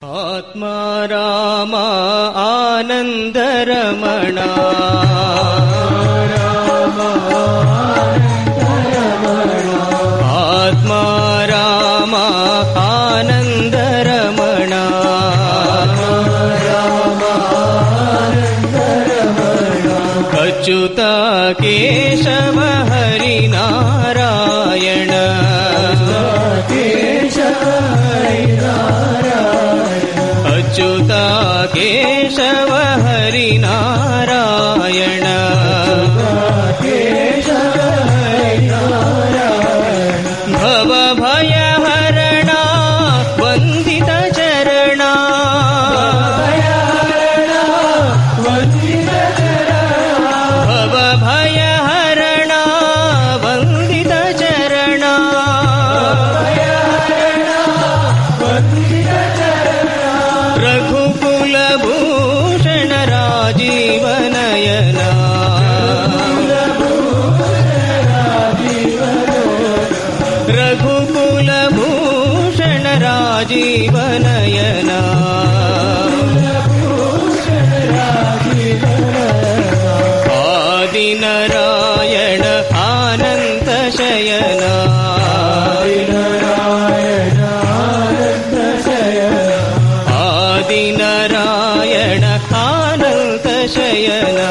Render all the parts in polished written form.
आत्मा राम आनंद रमणा आत्मा राम आनंद रमणा अच्युत केशव हरि नारायण अच्युत केशव हरि नारायण भव भय हरणा वंदित चरणा भव भय हरणा वंदित चरणा रघुकुल भूषण राजीव नयना रघुकुल भूषण राजीव नयना आदि नारायण आनंद शयना आदि नारायण आनंद शयना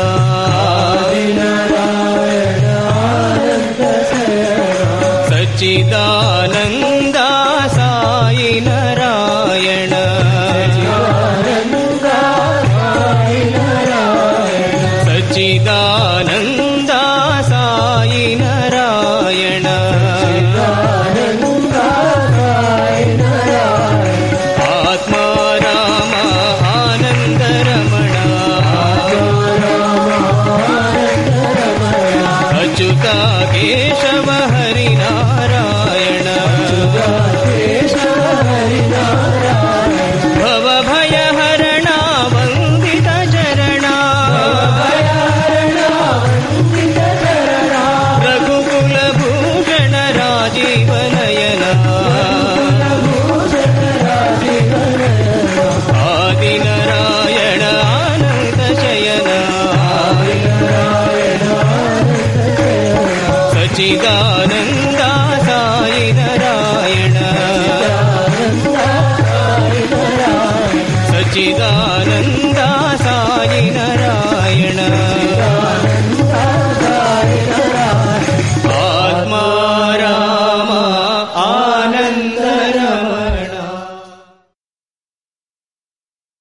सच्चिदानंद साई नारायण सच्चिदानंद साई नारायण आत्मा राम आनंद रमणा अच्युत केशव हरि नारायण भव भय हरणा वंदित चरणा रघुकुल भूषण राजीव नयना आदि नारायण आनंद शयना सच्चिदानंद साई नारायण सच्चिदानंद